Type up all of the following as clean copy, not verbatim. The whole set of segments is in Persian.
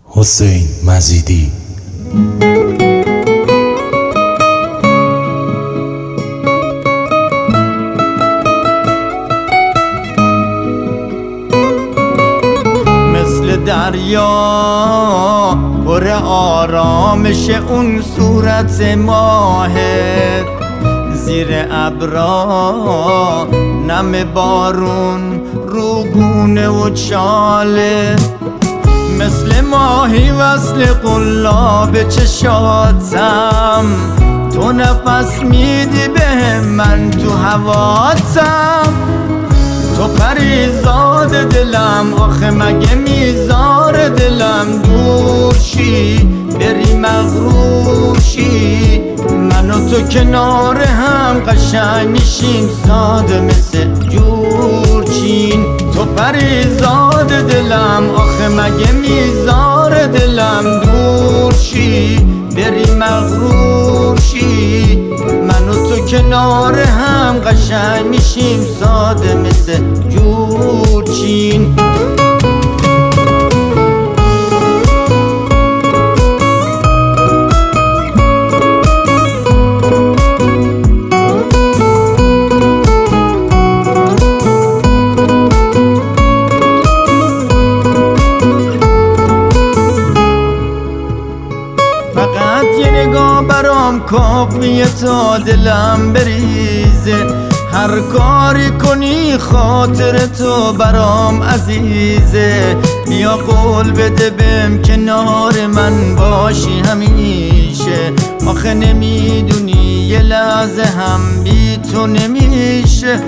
حسین مزیدی. مثل دریا پر آرامش اون صورت ماهت، زیر ابرا نم بارون رو گونه و چاله، مثل ماهی وصل قلاب چشاتم، تو نفس میدی به من تو هواتم، تو پریزاد دلم، آخه مگه میزار دلم دور شی بری مغرور شی، من و تو کنار هم قشنگ میشیم ساده مثل جورچین، تو پریزاد دلم، آخه مگه میزار دلم دور شی بری مغرور شی، من و تو کنار هم قشنگ میشیم ساده مثل جورچین. فقط یه نگاه برام کافیه تا دلم بریزه، هر کاری کنی خاطر تو برام عزیزه، بیا قول بده بهم کنار من باشی همیشه، آخه نمیدونی یه لحظه هم بی تو نمیشه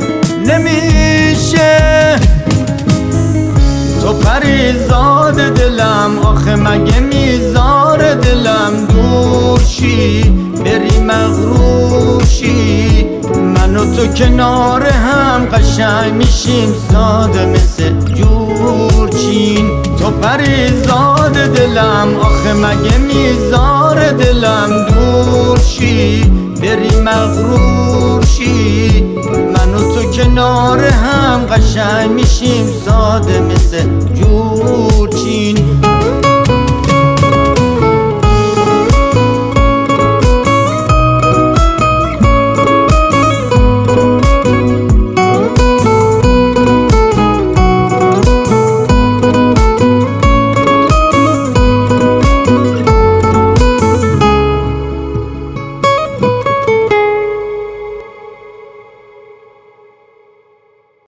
تو پریزاد دلم، آخه مگه میزار دلم دور شی بری مغرور شی، من و تو کنار هم قشنگ میشیم ساده مثل جورچین، تو پریزاد دلم، آخه مگه میزار دلم دور شی بری مغرور شی، من و تو کنار هم قشنگ میشیم ساده مثل